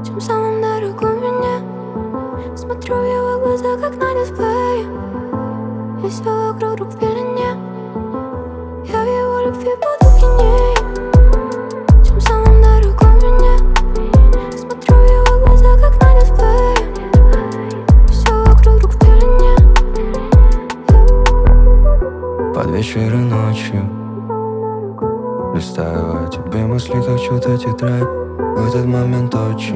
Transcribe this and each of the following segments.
чем самым дорогим мне. Смотрю в его глаза, как на дисплее, и все вокруг друг в пелене. Я в его любви буду пьяней, чем самым дорогим мне. Смотрю в его глаза, как на дисплее, и все вокруг друг в пелене. Под вечер и ночью листаю о тебе мысли, как чью-то тетрадь. В этот момент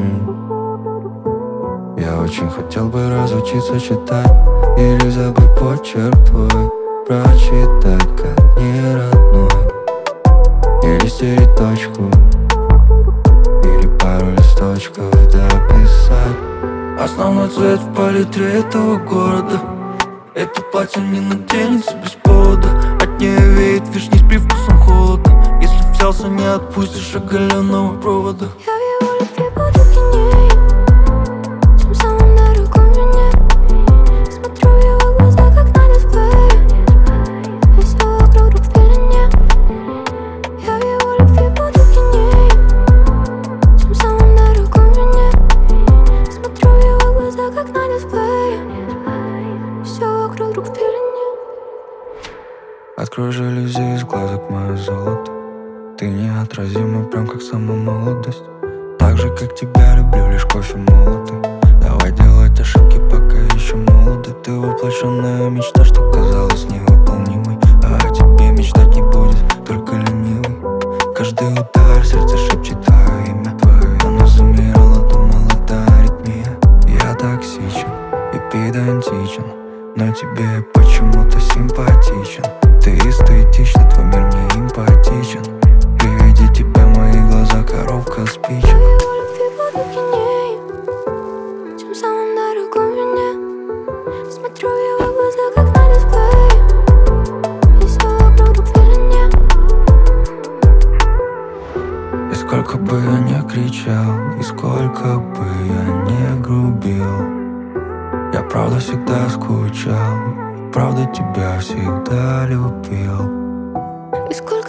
я очень хотел бы разучиться читать или забыть почерк твой, прочитать как не родной, или стереть точку, или пару листочков дописать. Основной цвет в палитре этого города. Это платье не наденется без повода. От нее веет вишней с привкусом холода. Если взялся, не отпустишь оголенного провода. Я в его любви буду пьяней, чем самым дорогим мне. Смотрю в его глаза, как на дисплее, и все вокруг друг в пелене. Я в его любви буду пьяней, чем самым дорогим мне. Смотрю в его глаза, как на дисплее, и все вокруг друг в пелене. Открой жалюзи из глазок, мое золото. Ты неотразима, прям как сама молодость. Так же, как тебя люблю, лишь кофе молотый. Давай делать ошибки, пока еще молоды. Ты воплощенная мечта, что казалась невыполнимой. А о тебе мечтать не будет, только ленивый. Каждый удар сердце шепчет твое имя. Оно замирало, думала, это аритмия. Я токсичен и педантичен, но тебе почему-то симпатичен. Ты эстетична, твой мир мне эмпатичен. При виде тебя мои глаза коробка спичек. Я в его любви буду пьяней, чем самым дорогим мне. Смотрю в его глаза, как на дисплее, и все вокруг друг в пелене. И сколько бы я ни кричал, и сколько бы я ни грубил, я правда всегда скучал, правда тебя всегда любил. И сколько